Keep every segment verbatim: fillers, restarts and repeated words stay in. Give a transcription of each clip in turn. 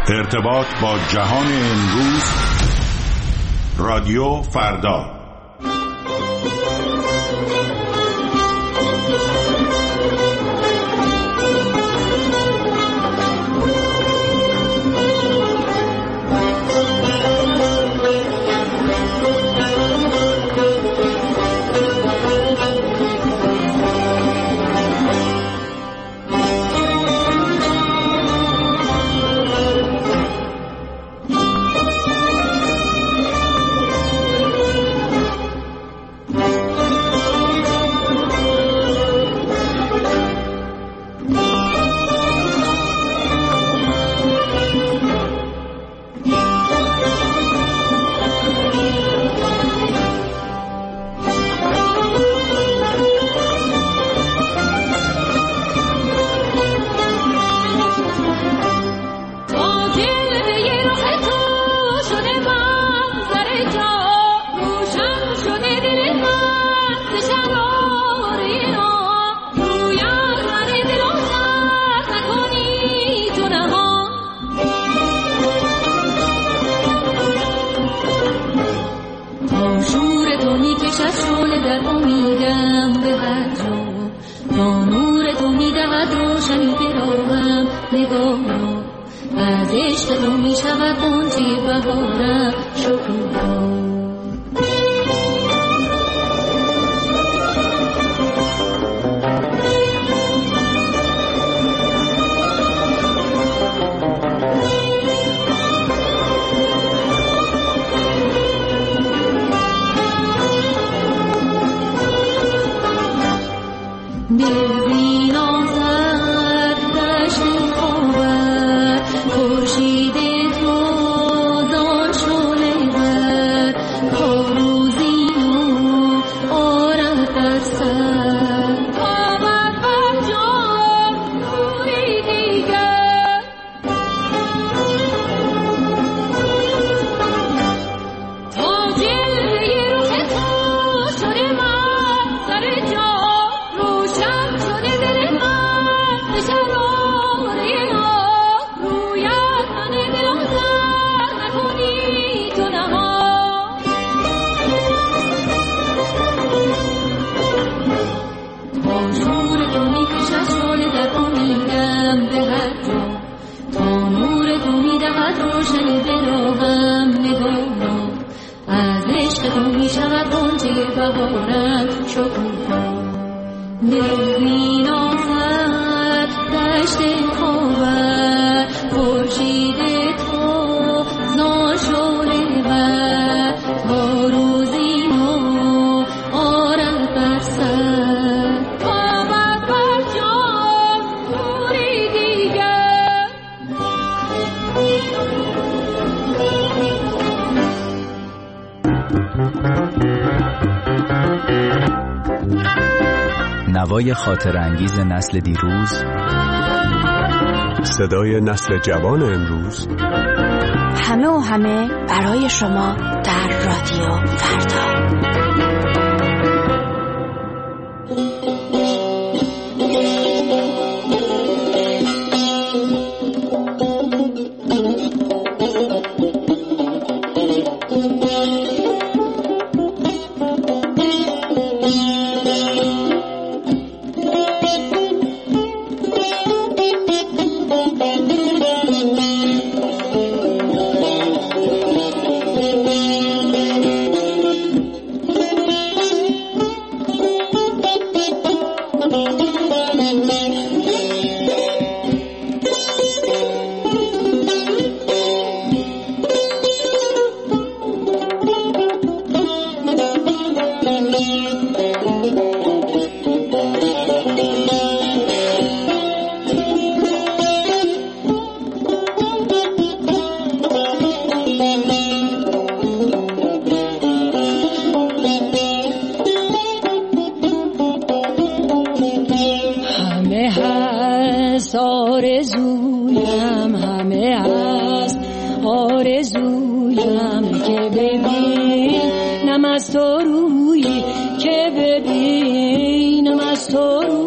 ارتباط با جهان امروز، رادیو فردا. نوای خاطر انگیز نسل دیروز، صدای نسل جوان امروز، همه و همه برای شما در رادیو فردا.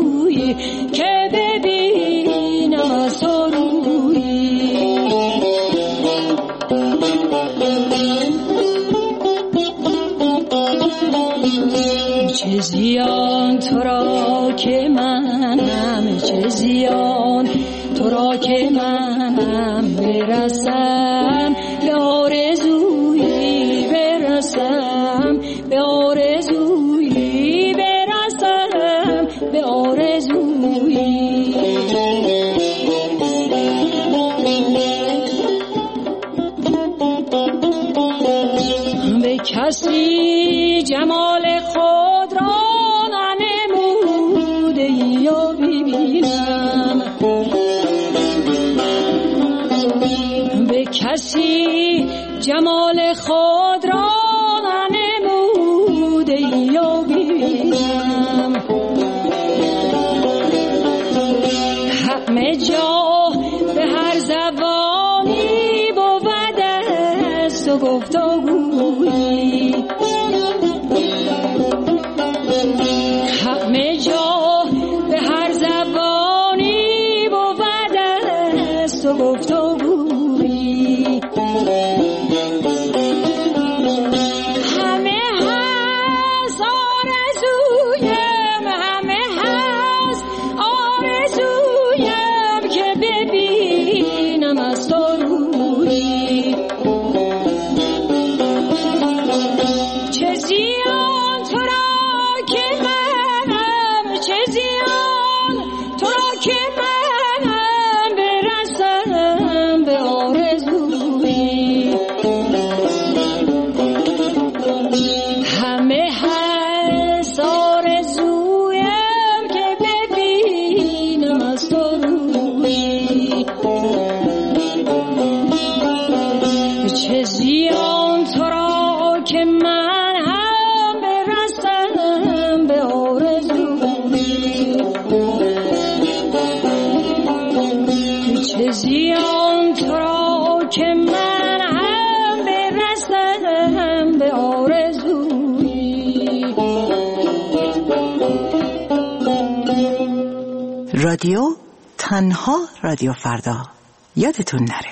که ببینم از تو روی چه زیان تو را که منم، چه زیان تو را که منم برسم به آرزویی، برسم به آرزویی، برسم به آرزویی. به کسی جمال خود را ننموده یا ببینم، به کسی جمال خود را ننموده یا ببینم. همه جا به هر زبانی بود است و گفتگویی، همه جا به هر زبانی بود است و گفتگویی. همه هست آرزویم، همه هست آرزویم که ببینم از تو رویی. چه زیان تو را که منم، چه زیان تو را که منم برسم به آرزویی. همه هست آرزویم که ببینم از تو رویی. چه زیان تو را که من هم برسم به آرزویی. چه زیان تو را که من هم برسم به آرزویی. رادیو تنها رادیو فردا، یادتون نره.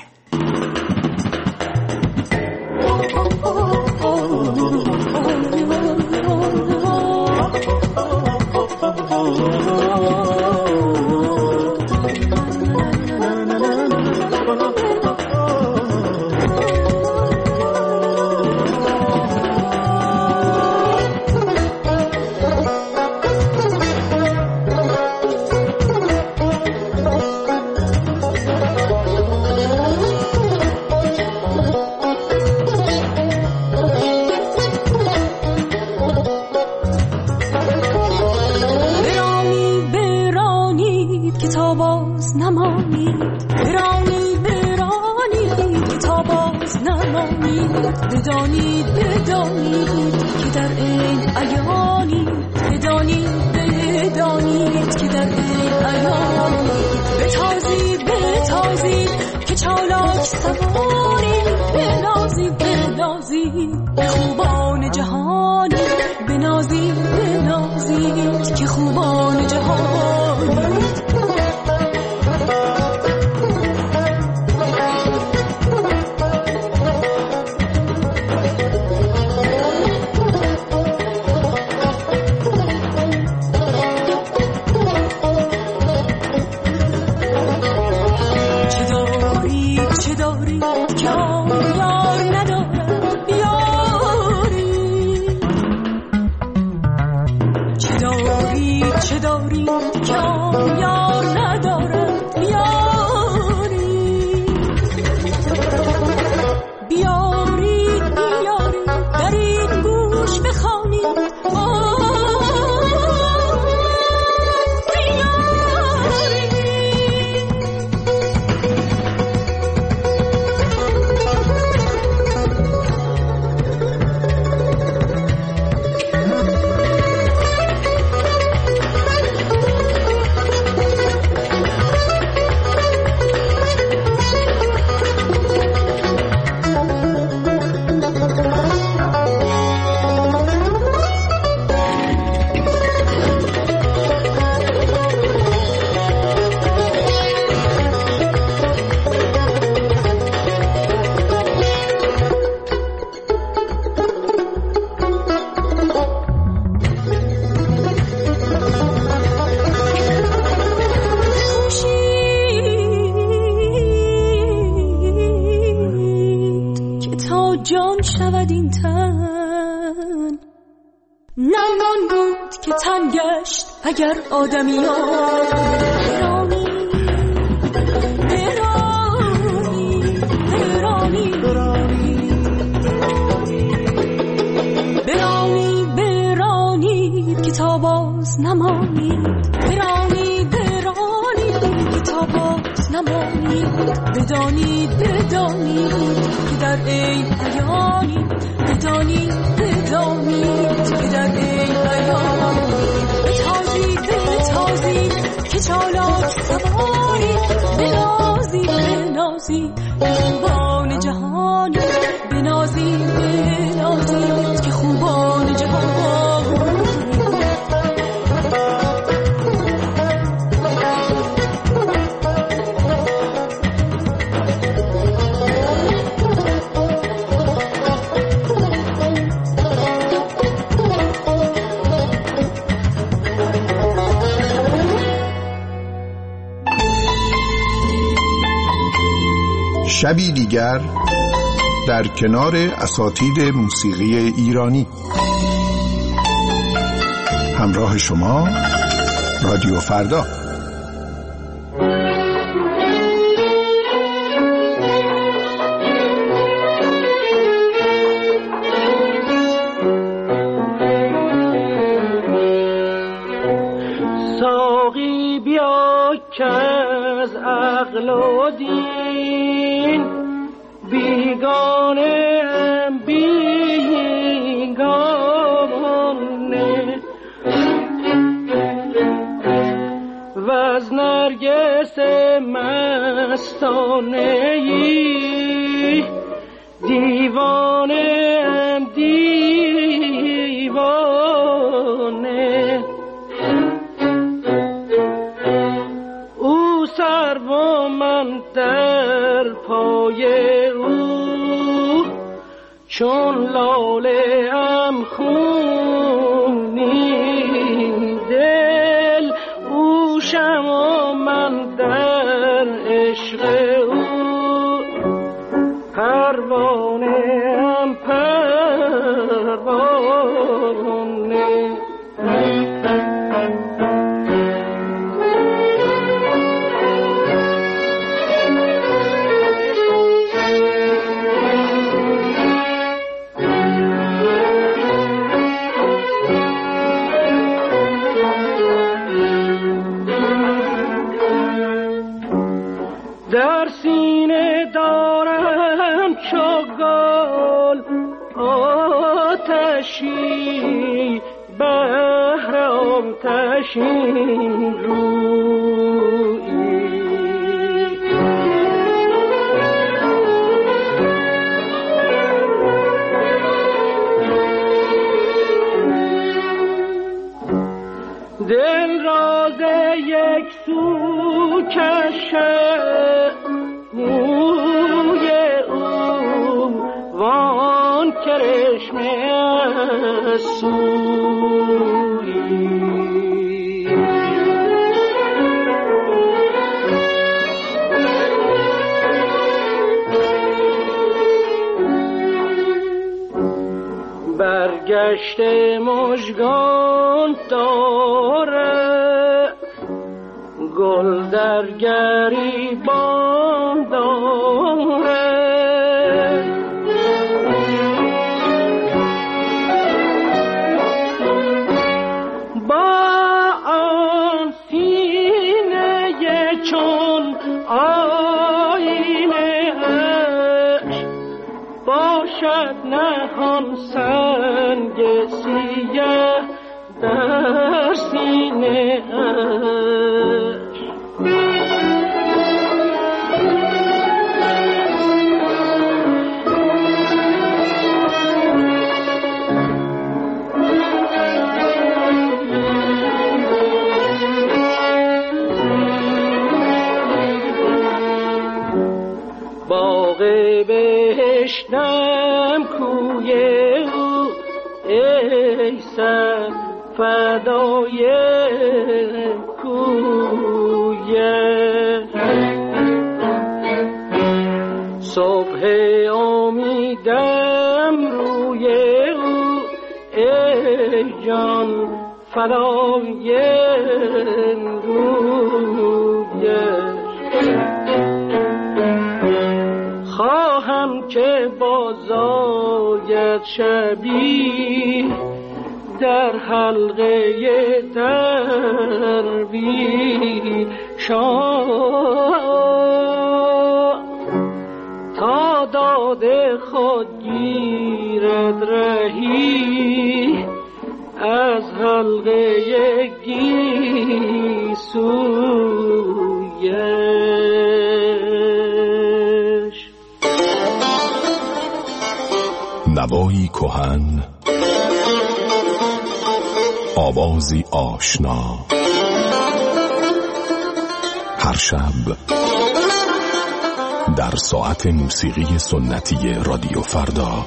بدانید بدانید که در این ایانی، بدانید بدانید که در این ایانی، بتازید بتازید که چالاک سواری، بنازید بنازید که خوبان جهانی، بنازید بنازید که خوبان جهانی. جان شود این تن. ننگان بود که تن گشت اگر آدمیان برانی برانی برانی برانی برانید که تا باز نمانید. برانید برانید که تا باز نمانید. بدانید بدانید که در این عیانید. بدانید بدانید که در این عیانید. بتازید بتازید که چالاک سوارید. بنازید بنازید که خوبان جهانید. بنازید بنازید که خوبان جهانید. شبی دیگر در کنار اساتید موسیقی ایرانی. همراه شما رادیو فردا. ساقی بیا که از عقل و دین بیگانه ام بیگانه و از نرگس مستانه ای دیوانه ام دیوانه. او سر و من در پای او چون لاله ام خونین دل. او شمع من در عشق او پروانه ام پروانه. در سینه دارم چوگل آتشی بهر آتشین رویی. دل راز یک سو کشه موی او وان کرشمه سویی. برگشت مژگان داره گل در گریبان داره. با آن سینه چون آینه اش باشد نهان سنگ سیه در سینه اش. باغ بهشتم کوی او ای سر فدای کویه. صبح امید جان فدای رویش. خواهم که بازآید شبی در حلقه درویشان تا داده خود گیرد رهی از حلقه گیسویش. نوایی کهن، آوازی آشنا، هر شب در ساعت موسیقی سنتی رادیو فردا.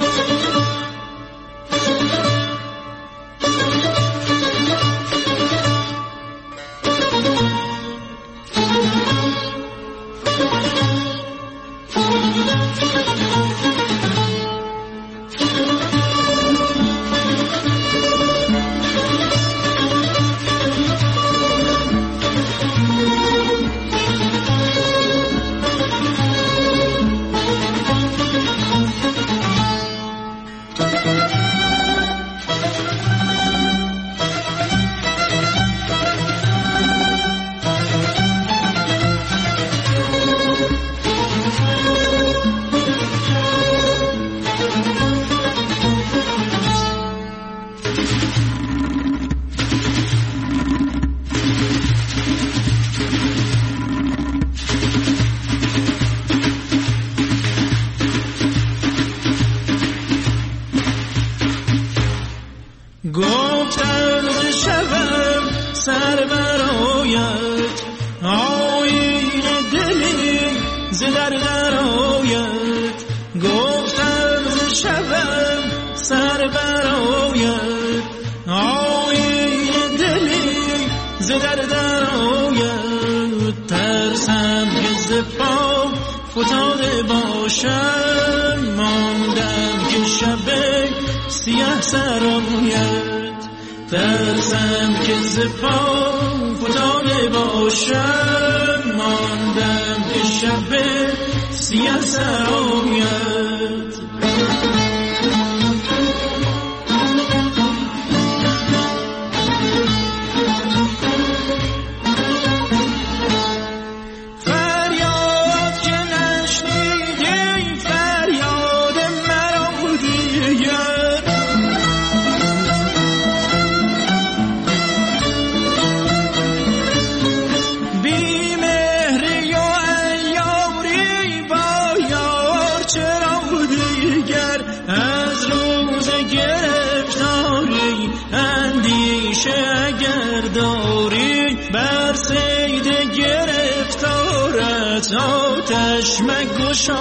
آتش مگشا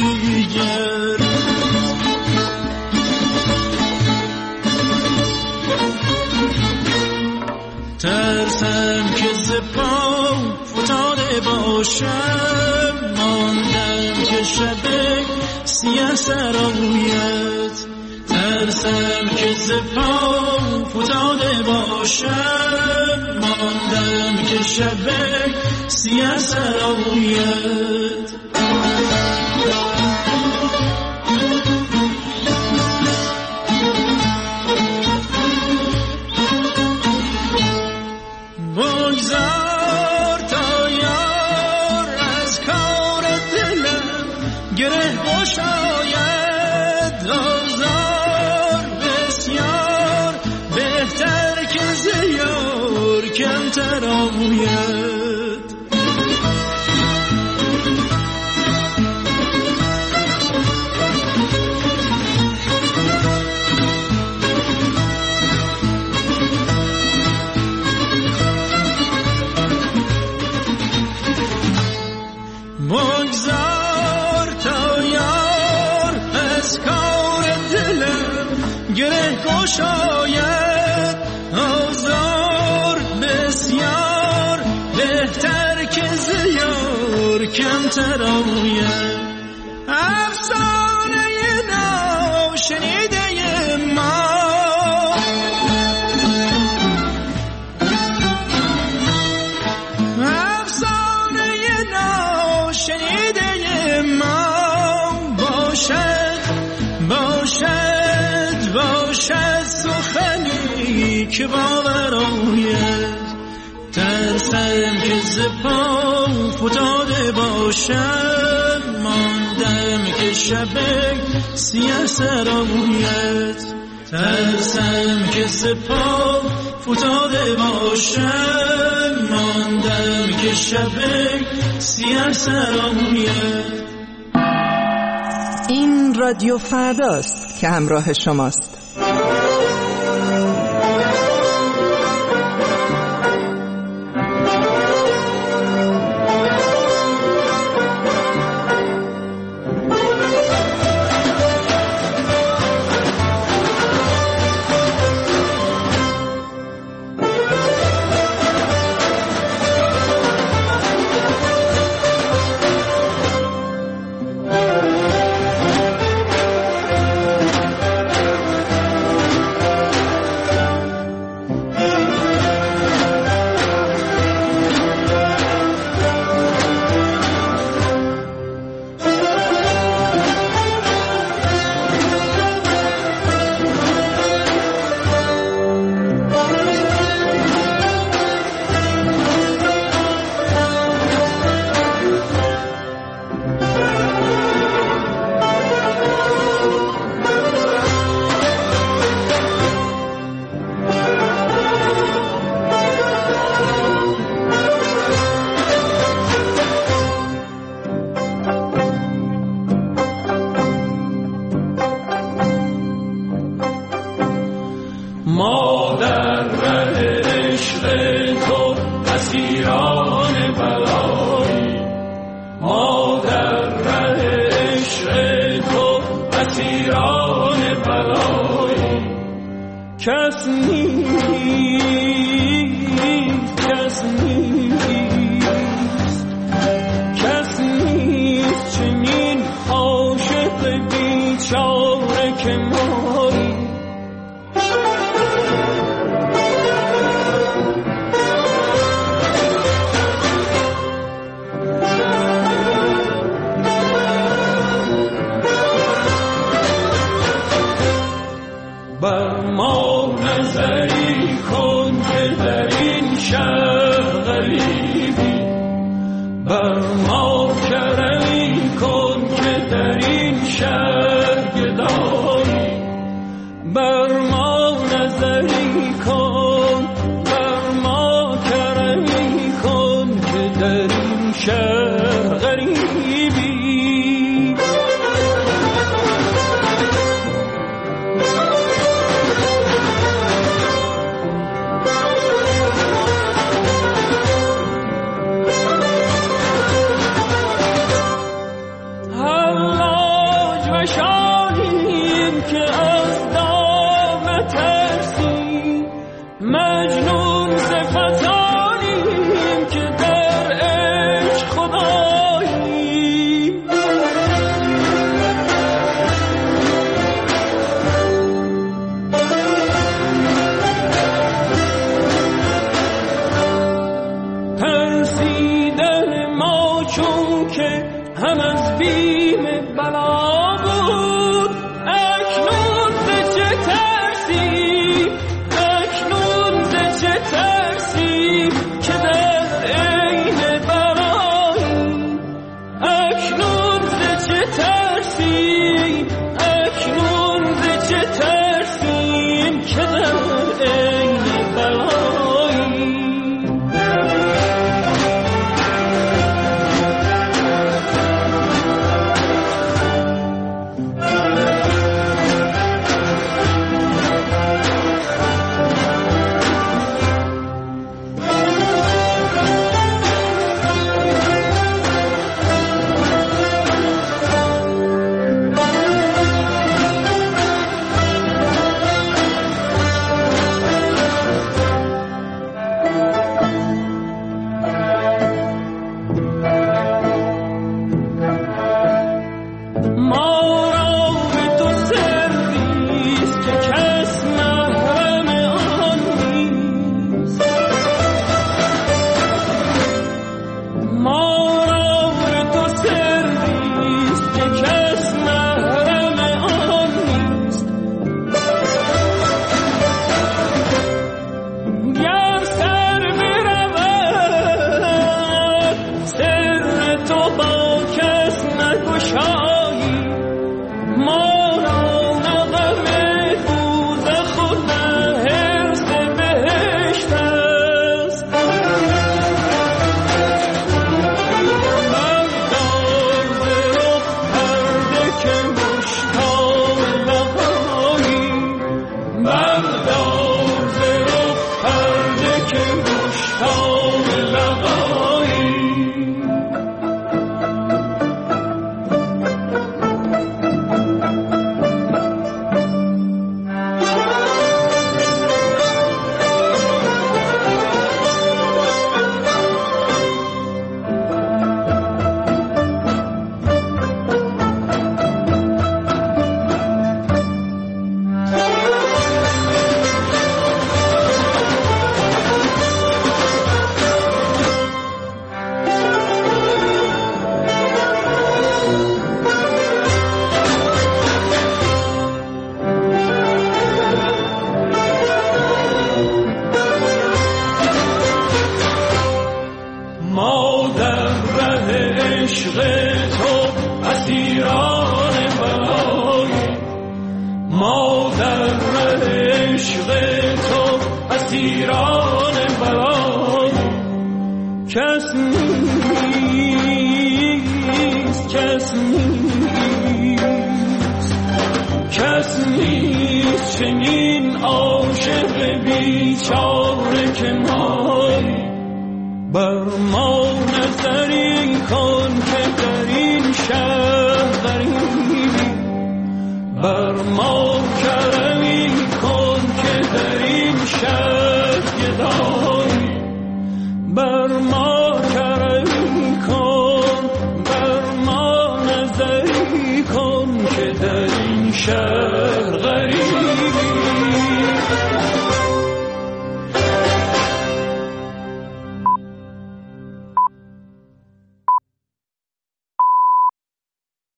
دیگر. ترسم که ز پا فتاده باشم، ماندم که شب سیاه سرایت. ترسم که ز پا فتاده باشم، ماندم که شب سیاه سرایت. بگذار تا یار از کار دلم گره گشاید، آزار بسیار بهتر که ز یار کمتر آید. بگذار تا یار از کار دلم گره گشاید، آزار بسیار بهتر که ز یار کمتر آید. افسانه ناشنیده ما ما باشد باشد باشد سخنی که باور آید. ترسم که ز پا فتاده باشد، ماندم که شب سیه سر آید. ترسم که ز پا فتاده باشد، ماندم که شب سیه سر آید. این رادیو فرداست که همراه شماست. ما در ره عشق تو اسیران بلایی، ما در ره عشق تو اسیران بلایی. کس نیست کس نیست کس نیست چنین عاشق بیچاره که مایی. بر ما نظری کن که در این شهر غریبی، بر ما کرمی کن که در این شهر گدایی. بر ما نظری کن، بر ما کرمی کن که در این شهر غریبی. شانیم که از دام ترسی، مجنون صفتانیم که در عشق خداییم. ترسیدن ما چون که هم از بیم بلا گشایی ما را نغم دوزخ و نه حرص بهشت است. بردار ز رخ پرده که مشتاق لقایی، بردار ز رخ پرده که مشتاق لقایی. ما در ره عشق تو اسیران بلایی، ما در ره عشق تو اسیران بلایی. کس نیست کس نیست کس نیست چنین عاشق بیچاره که مایی. بر ما نظری کن که در این شهر غریبی، بر ما کرمی کن که در این شهر گدایی. بر ما کرمی کن، بر ما نظری کن که در این شهر غریبی.